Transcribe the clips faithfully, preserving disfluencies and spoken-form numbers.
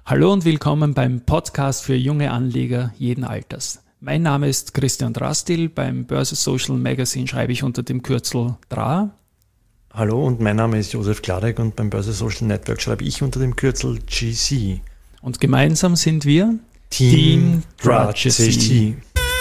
Hallo und willkommen beim Podcast für junge Anleger jeden Alters. Mein Name ist Christian Drastil, beim Börse Social Magazine schreibe ich unter dem Kürzel D R A. Hallo und mein Name ist Josef Gladek und beim Börse Social Network schreibe ich unter dem Kürzel G C. Und gemeinsam sind wir Team, Team D R A G C.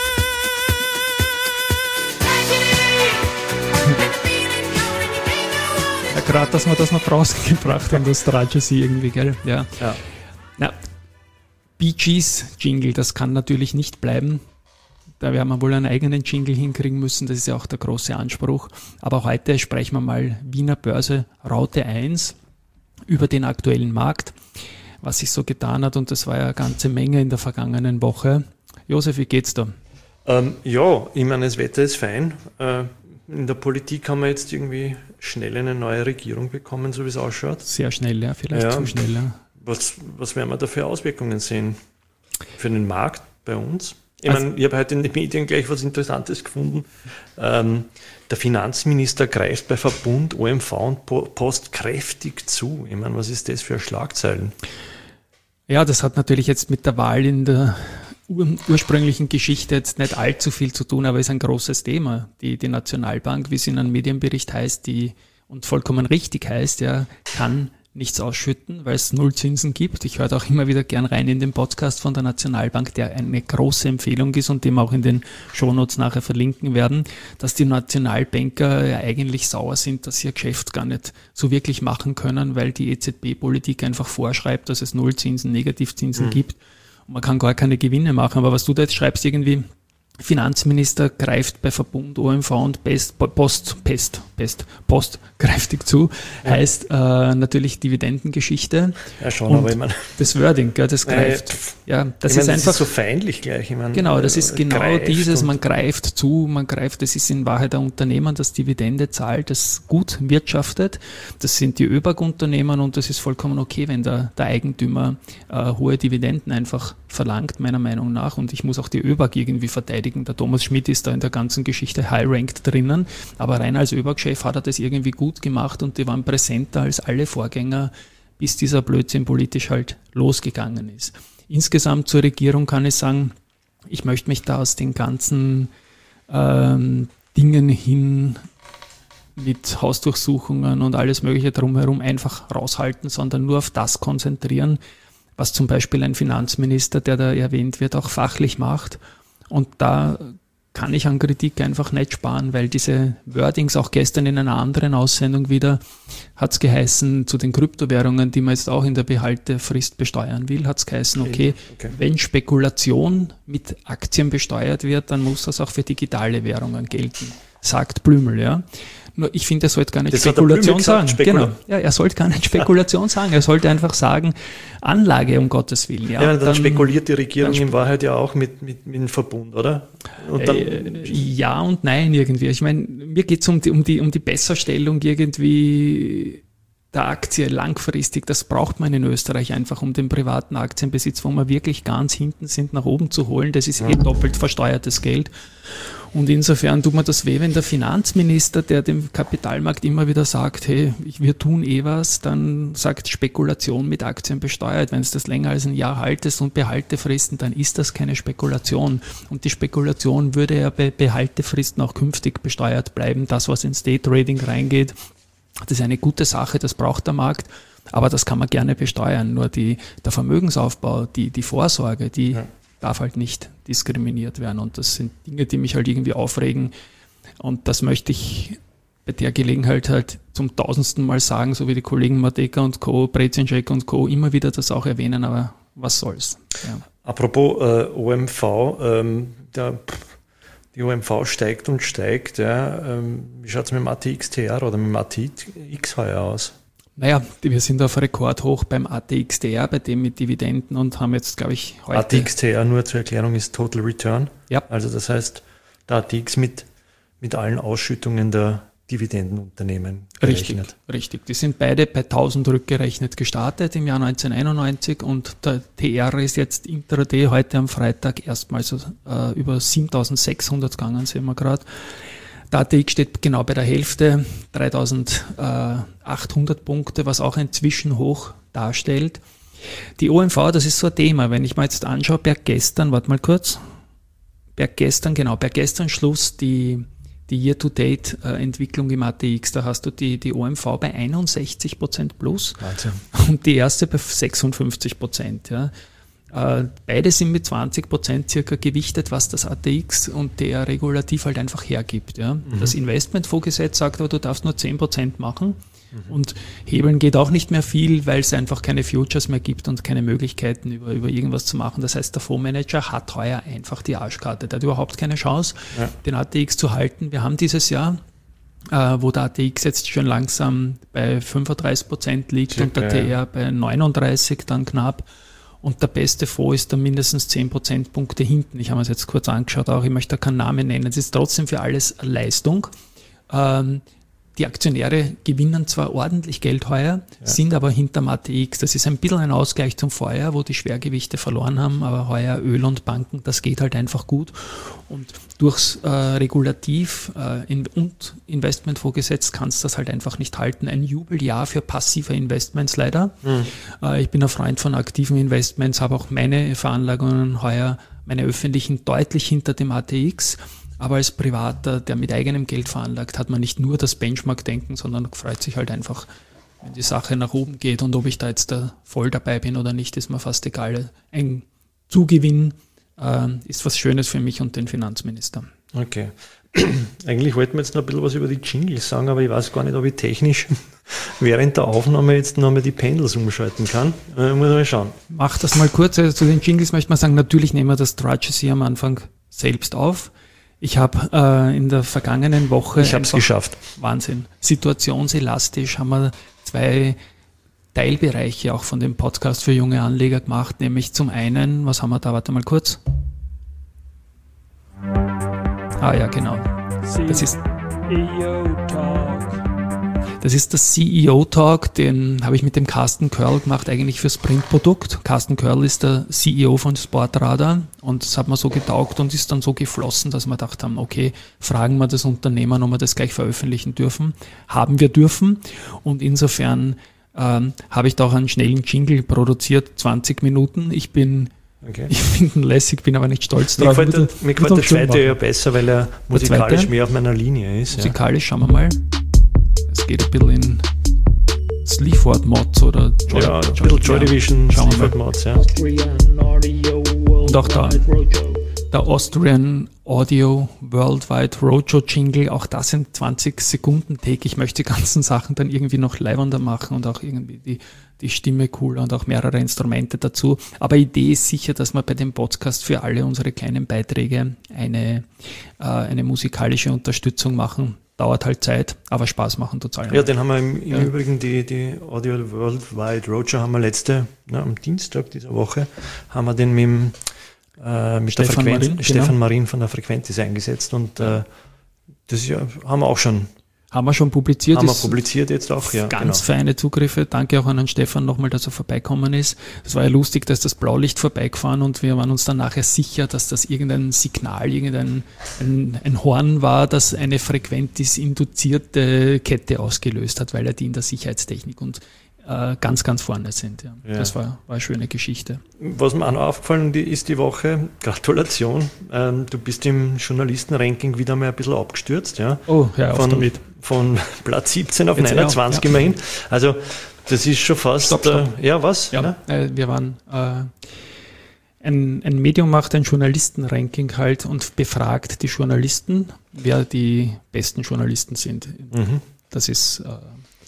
Ja, gerade, dass wir das noch rausgebracht haben, das D R A G C irgendwie, gell? Ja. ja. Na, Bee Gees Jingle, das kann natürlich nicht bleiben. Da werden wir wohl einen eigenen Jingle hinkriegen müssen, das ist ja auch der große Anspruch. Aber heute sprechen wir mal Wiener Börse Raute eins über den aktuellen Markt, was sich so getan hat, und das war ja eine ganze Menge in der vergangenen Woche. Josef, wie geht's da? Ähm, ja, ich meine, das Wetter ist fein. Äh, in der Politik haben wir jetzt irgendwie schnell eine neue Regierung bekommen, so wie es ausschaut. Sehr schnell, ja, vielleicht ja. zu schnell. Ja. Was, was werden wir da für Auswirkungen sehen für den Markt bei uns? Ich also, meine, ich habe heute in den Medien gleich was Interessantes gefunden. Ähm, der Finanzminister greift bei Verbund, O M V und Post kräftig zu. Ich meine, was ist das für Schlagzeilen? Ja, das hat natürlich jetzt mit der Wahl in der ur- ursprünglichen Geschichte jetzt nicht allzu viel zu tun, aber ist ein großes Thema. Die, die Nationalbank, wie es in einem Medienbericht heißt, die und vollkommen richtig heißt, ja, kann nichts ausschütten, weil es Nullzinsen gibt. Ich höre auch immer wieder gern rein in den Podcast von der Nationalbank, der eine große Empfehlung ist und dem wir auch in den Shownotes nachher verlinken werden, dass die Nationalbanker ja eigentlich sauer sind, dass sie ihr Geschäft gar nicht so wirklich machen können, weil die E Z B-Politik einfach vorschreibt, dass es Nullzinsen, Negativzinsen mhm. gibt und man kann gar keine Gewinne machen. Aber was du da jetzt schreibst, irgendwie Finanzminister greift bei Verbund, O M V und Pest, Post, Pest, Pest, Post kräftig zu, ja. heißt äh, natürlich Dividendengeschichte. Ja schon, aber ich meine... Das Wording, gell, das greift. Äh, ja, das ich ist mein, einfach... Das ist so feindlich gleich. Ich mein, genau, das ist genau dieses, und man greift zu, man greift, das ist in Wahrheit ein Unternehmen, das Dividende zahlt, das gut wirtschaftet. Das sind die ÖBAG-Unternehmen und das ist vollkommen okay, wenn der, der Eigentümer äh, hohe Dividenden einfach verlangt, meiner Meinung nach. Und ich muss auch die ÖBAG irgendwie verteidigen. Der Thomas Schmidt ist da in der ganzen Geschichte high-ranked drinnen, aber rein als ÖBAG-Chef hat er das irgendwie gut gemacht und die waren präsenter als alle Vorgänger, bis dieser Blödsinn politisch halt losgegangen ist. Insgesamt zur Regierung kann ich sagen, ich möchte mich da aus den ganzen ähm, Dingen hin mit Hausdurchsuchungen und alles Mögliche drumherum einfach raushalten, sondern nur auf das konzentrieren, was zum Beispiel ein Finanzminister, der da erwähnt wird, auch fachlich macht. Und da kann ich an Kritik einfach nicht sparen, weil diese Wordings, auch gestern in einer anderen Aussendung wieder, hat es geheißen, zu den Kryptowährungen, die man jetzt auch in der Behaltefrist besteuern will, hat es geheißen, okay, okay, wenn Spekulation mit Aktien besteuert wird, dann muss das auch für digitale Währungen gelten, sagt Blümel, ja. Nur ich finde, er sollte gar nicht das Spekulation sagen. Spekula- genau. Ja, er sollte gar nicht Spekulation sagen. Er sollte einfach sagen, Anlage um Gottes Willen. Ja, ja dann, dann spekuliert die Regierung spe- in Wahrheit ja auch mit, mit, mit dem Verbund, oder? Und dann äh, ja und nein irgendwie. Ich meine, mir geht es um die, um, die, um die Besserstellung irgendwie der Aktie langfristig. Das braucht man in Österreich einfach, um den privaten Aktienbesitz, wo wir wirklich ganz hinten sind, nach oben zu holen. Das ist ja. eh doppelt versteuertes Geld. Und insofern tut mir das weh, wenn der Finanzminister, der dem Kapitalmarkt immer wieder sagt, hey, wir tun eh was, dann sagt Spekulation mit Aktien besteuert. Wenn es das länger als ein Jahr haltest und Behaltefristen, dann ist das keine Spekulation. Und die Spekulation würde ja bei Behaltefristen auch künftig besteuert bleiben. Das, was ins Day-Trading reingeht, das ist eine gute Sache, das braucht der Markt. Aber das kann man gerne besteuern. Nur die, der Vermögensaufbau, die, die Vorsorge, die ja. darf halt nicht diskriminiert werden. Und das sind Dinge, die mich halt irgendwie aufregen. Und das möchte ich bei der Gelegenheit halt zum tausendsten Mal sagen, so wie die Kollegen Mateka und Co., Brezinschek und Co. immer wieder das auch erwähnen, aber was soll's. Ja. Apropos äh, O M V, ähm, der, die O M V steigt und steigt. Ja. Ähm, wie schaut es mit dem A T X T R oder mit dem A T X heuer aus? Naja, wir sind auf Rekordhoch beim A T X T R, bei dem mit Dividenden und haben jetzt, glaube ich, heute... A T X T R, nur zur Erklärung, ist Total Return. Ja. Also das heißt, der A T X mit, mit allen Ausschüttungen der Dividendenunternehmen gerechnet. Richtig, richtig. Die sind beide bei tausend rückgerechnet gestartet im Jahr neunzehnhunderteinundneunzig und der T R ist jetzt intraday heute am Freitag erstmals äh, über siebentausendsechshundert gegangen, sehen wir gerade. Der A T X steht genau bei der Hälfte, dreitausendachthundert Punkte, was auch ein Zwischenhoch darstellt. Die O M V, das ist so ein Thema. Wenn ich mir jetzt anschaue, per gestern, warte mal kurz, per gestern, genau, per gestern Schluss die, die Year-to-Date-Entwicklung im A T X, da hast du die, die O M V bei einundsechzig Prozent plus Wahnsinn. Und die erste bei sechsundfünfzig Prozent. Ja. Beide sind mit zwanzig Prozent circa gewichtet, was das A T X und der Regulativ halt einfach hergibt. Ja. Mhm. Das Investmentfondsgesetz sagt aber, du darfst nur zehn Prozent machen. Mhm. Und hebeln geht auch nicht mehr viel, weil es einfach keine Futures mehr gibt und keine Möglichkeiten, über, über irgendwas zu machen. Das heißt, der Fondsmanager hat heuer einfach die Arschkarte. Der hat überhaupt keine Chance, ja. den A T X zu halten. Wir haben dieses Jahr, äh, wo der A T X jetzt schon langsam bei fünfunddreißig Prozent liegt Circa, und der T R bei neununddreißig dann knapp. Und der beste Fonds ist da mindestens zehn Prozentpunkte hinten. Ich habe mir das jetzt kurz angeschaut, auch ich möchte da keinen Namen nennen. Es ist trotzdem für alles Leistung. Ähm, Die Aktionäre gewinnen zwar ordentlich Geld heuer, ja. sind aber hinterm A T X. Das ist ein bisschen ein Ausgleich zum Vorjahr, wo die Schwergewichte verloren haben, aber heuer Öl und Banken, das geht halt einfach gut. Und durchs äh, Regulativ äh, in, und Investmentfondsgesetz kannst du das halt einfach nicht halten. Ein Jubeljahr für passive Investments leider. Mhm. Äh, ich bin ein Freund von aktiven Investments, habe auch meine Veranlagungen heuer, meine öffentlichen, deutlich hinter dem A T X. Aber als Privater, der mit eigenem Geld veranlagt, hat man nicht nur das Benchmark-Denken, sondern freut sich halt einfach, wenn die Sache nach oben geht. Und ob ich da jetzt da voll dabei bin oder nicht, ist mir fast egal. Ein Zugewinn äh, ist was Schönes für mich und den Finanzminister. Okay. Eigentlich wollten wir jetzt noch ein bisschen was über die Jingles sagen, aber ich weiß gar nicht, ob ich technisch während der Aufnahme jetzt noch mal die Pendels umschalten kann. Äh, muss mal schauen. Mach das mal kurz. Also zu den Jingles möchte man sagen, natürlich nehmen wir das Trudges am Anfang selbst auf. Ich habe äh, in der vergangenen Woche... Ich habe es geschafft. Wahnsinn. Situationselastisch haben wir zwei Teilbereiche auch von dem Podcast für junge Anleger gemacht, nämlich zum einen, was haben wir da, warte mal kurz. Ah ja, genau. Das ist... Das ist der C E O-Talk, den habe ich mit dem Carsten Körl gemacht, eigentlich fürs Printprodukt. Carsten Körl ist der C E O von Sportradar und das hat mir so getaugt und ist dann so geflossen, dass wir gedacht haben, okay, fragen wir das Unternehmen, ob wir das gleich veröffentlichen dürfen. Haben wir dürfen und insofern ähm, habe ich da auch einen schnellen Jingle produziert, zwanzig Minuten. Ich bin... Okay. Ich finde ihn lässig, bin aber nicht stolz drauf. Mir gefällt der, mir gefällt der zweite ja besser, weil er musikalisch mehr auf meiner Linie ist. Musikalisch, ja. Schauen wir mal. Es geht ein bisschen in Sleaford-Mods oder Joy, ja, ein bisschen Joy Division, Sleaford-Mods, ja. Und auch da der Austrian Audio Worldwide Roadshow Jingle, auch das sind zwanzig Sekunden Take. Ich möchte die ganzen Sachen dann irgendwie noch leibender machen und auch irgendwie die, die Stimme cooler und auch mehrere Instrumente dazu. Aber Idee ist sicher, dass wir bei dem Podcast für alle unsere kleinen Beiträge eine, äh, eine musikalische Unterstützung machen. Dauert halt Zeit, aber Spaß machen total. Ja, den haben wir im, im ja. Übrigen, die, die Audio Worldwide Roadshow haben wir letzte, na, am Dienstag dieser Woche, haben wir den mit dem Äh, mit Stefan der Frequenz, Marin, Stefan genau. Marin von der Frequentis eingesetzt und äh, das ja, haben wir auch schon haben wir schon publiziert. Haben wir publiziert jetzt auch, ja. Ganz genau. feine Zugriffe. Danke auch an den Stefan nochmal, dass er vorbeikommen ist. Das war ja lustig, dass das Blaulicht vorbeigefahren und wir waren uns dann nachher sicher, dass das irgendein Signal, irgendein ein, ein Horn war, das eine Frequentis-induzierte Kette ausgelöst hat, weil er die in der Sicherheitstechnik und ganz, ganz vorne sind. Ja. Ja. Das war, war eine schöne Geschichte. Was mir auch noch aufgefallen ist die Woche, Gratulation, ähm, du bist im Journalistenranking wieder mal ein bisschen abgestürzt. Ja? Oh, ja, von, damit. Von Platz siebzehn auf Jetzt neunundzwanzig ja. immerhin. Also das ist schon fast... Stopp, stopp. Äh, ja, was? Ja, äh, wir waren... Äh, ein, ein Medium macht ein Journalistenranking halt und befragt die Journalisten, wer die besten Journalisten sind. Mhm. Das ist... Äh,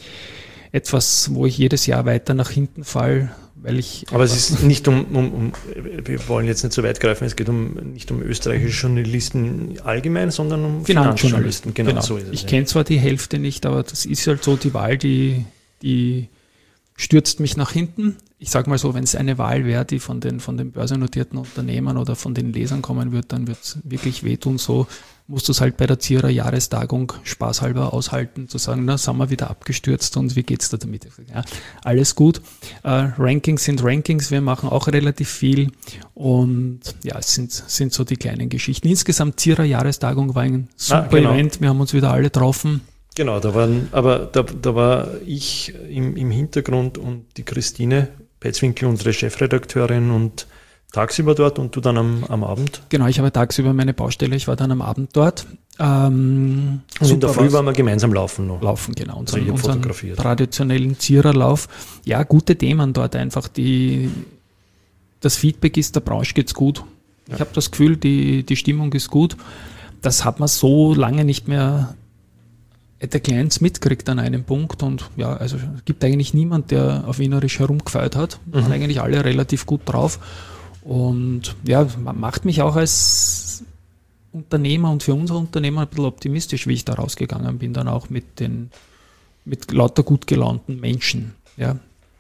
etwas, wo ich jedes Jahr weiter nach hinten falle, weil ich... Aber es ist nicht um, um, um, wir wollen jetzt nicht so weit greifen, es geht um nicht um österreichische Journalisten allgemein, sondern um Finanzjournalisten. Genau, genau. So ist es. Ich ja. kenne zwar die Hälfte nicht, aber das ist halt so die Wahl, die, die stürzt mich nach hinten. Ich sage mal so, wenn es eine Wahl wäre, die von den, von den börsennotierten Unternehmen oder von den Lesern kommen wird, dann wird es wirklich wehtun. So musst du es halt bei der Zierer Jahrestagung spaßhalber aushalten, zu sagen, na, sind wir wieder abgestürzt und wie geht's da damit? Ja, alles gut. Äh, Rankings sind Rankings, wir machen auch relativ viel und ja, es sind, sind so die kleinen Geschichten. Insgesamt Zierer Jahrestagung war ein super ah, genau. Event, wir haben uns wieder alle getroffen. Genau, da waren, aber da, da war ich im, im Hintergrund und die Christine Petzwinkel, unsere Chefredakteurin, und tagsüber dort und du dann am, am Abend? Genau, ich habe tagsüber meine Baustelle, ich war dann am Abend dort. Ähm, und in der Früh waren wir gemeinsam laufen noch? Laufen, genau. Unseren, also unseren traditionellen Ziererlauf. Ja, gute Themen dort einfach. Die, das Feedback ist, der Branche geht's gut. Ja. Ich habe das Gefühl, die, die Stimmung ist gut. Das hat man so lange nicht mehr der Clients mitkriegt an einem Punkt, und ja, also es gibt eigentlich niemand, der auf Wienerisch herumgefeiert hat. Mhm. Waren eigentlich alle relativ gut drauf, und ja, macht mich auch als Unternehmer und für unser Unternehmen ein bisschen optimistisch, wie ich da rausgegangen bin, dann auch mit den mit lauter gut gelaunten Menschen. Ja.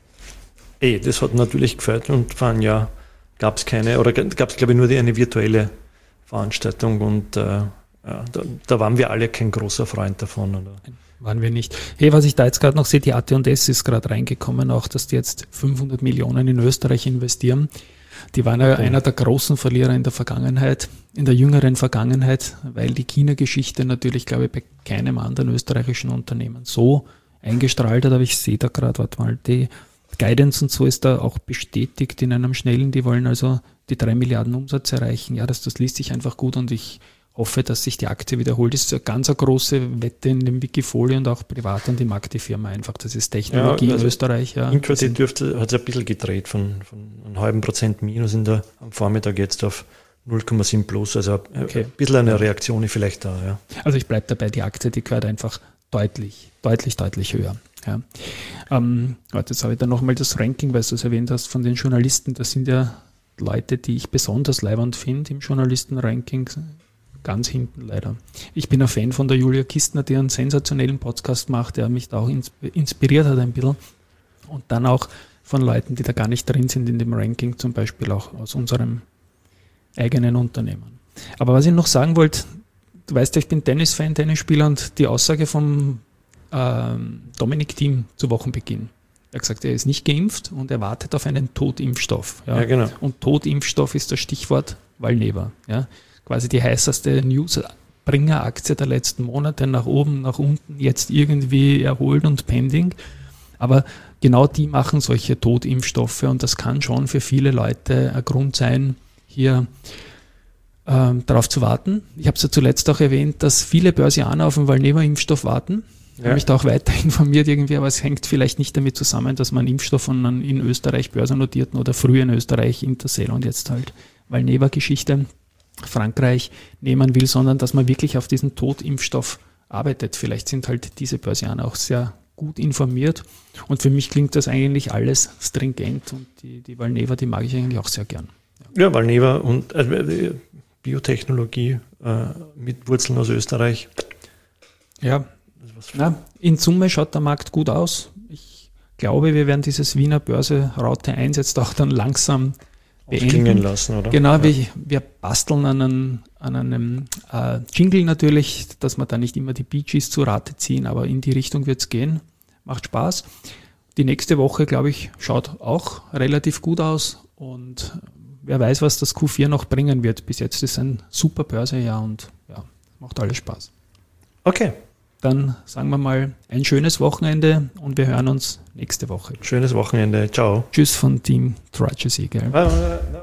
Ey, das hat natürlich gefällt, und vor einem Jahr gab es keine, oder gab es glaube ich nur die, eine virtuelle Veranstaltung, und äh, ja, da, da waren wir alle kein großer Freund davon. Oder? Waren wir nicht. Hey, was ich da jetzt gerade noch sehe, die A T und S ist gerade reingekommen, auch dass die jetzt fünfhundert Millionen in Österreich investieren. Die waren ja okay. einer der großen Verlierer in der Vergangenheit, in der jüngeren Vergangenheit, weil die China-Geschichte natürlich, glaube ich, bei keinem anderen österreichischen Unternehmen so eingestrahlt hat. Aber ich sehe da gerade, warte mal, die Guidance und so ist da auch bestätigt in einem schnellen, die wollen also die drei Milliarden Umsatz erreichen. Ja, das, das liest sich einfach gut, und ich hoffe, dass sich die Aktie wiederholt. Das ist eine ganz eine große Wette in dem Wikifolio und auch privat an die mag die Firma einfach. Das ist Technologie ja, also in Österreich. Ja. Intraday dürfte, hat es ein bisschen gedreht, von, von einem halben Prozent Minus in der, am Vormittag jetzt auf null Komma sieben plus. Also okay. ein bisschen eine Reaktion ist vielleicht da. Ja. Also ich bleibe dabei, die Aktie, die gehört einfach deutlich, deutlich, deutlich höher. Ja. Ähm, jetzt habe ich dann nochmal das Ranking, weil du es erwähnt hast, von den Journalisten. Das sind ja Leute, die ich besonders leibend finde im Journalistenranking. Ganz hinten leider. Ich bin ein Fan von der Julia Kistner, die einen sensationellen Podcast macht, der mich da auch inspiriert hat ein bisschen. Und dann auch von Leuten, die da gar nicht drin sind in dem Ranking, zum Beispiel auch aus unserem eigenen Unternehmen. Aber was ich noch sagen wollte, du weißt ja, ich bin Tennis-Fan, Tennisspieler, und die Aussage vom ähm, Dominik Thiem zu Wochenbeginn. Er hat gesagt, er ist nicht geimpft und er wartet auf einen Totimpfstoff. Ja. Ja, genau. Und Totimpfstoff ist das Stichwort Valneva. Ja. Quasi die heißeste Newsbringer-Aktie der letzten Monate, nach oben, nach unten, jetzt irgendwie erholt und pending. Aber genau die machen solche Totimpfstoffe, und das kann schon für viele Leute ein Grund sein, hier ähm, darauf zu warten. Ich habe es ja zuletzt auch erwähnt, dass viele Börsianer auf den Valneva-Impfstoff warten. Ich habe mich da auch weiter informiert irgendwie, aber es hängt vielleicht nicht damit zusammen, dass man Impfstoff von einem in Österreich börsennotierten oder früher in Österreich Intercell und jetzt halt Valneva-Geschichte Frankreich nehmen will, sondern dass man wirklich auf diesen Totimpfstoff arbeitet. Vielleicht sind halt diese Börsianer auch sehr gut informiert, und für mich klingt das eigentlich alles stringent, und die, die Valneva, die mag ich eigentlich auch sehr gern. Ja, ja, Valneva und äh, Biotechnologie äh, mit Wurzeln aus Österreich. Ja, na, in Summe schaut der Markt gut aus. Ich glaube, wir werden dieses Wiener Börse Raute eins jetzt auch dann langsam beenden lassen, oder? Genau, ja. wir, wir basteln an einem, an einem äh, Jingle natürlich, dass wir da nicht immer die Bee Gees zu Rate ziehen, aber in die Richtung wird es gehen. Macht Spaß. Die nächste Woche, glaube ich, schaut auch relativ gut aus, und wer weiß, was das Q vier noch bringen wird. Bis jetzt ist ein super Börsejahr, und ja, macht alles Spaß. Okay. Dann sagen wir mal ein schönes Wochenende, und wir hören uns nächste Woche. Schönes Wochenende. Ciao. Tschüss von Team Trudges Eagle.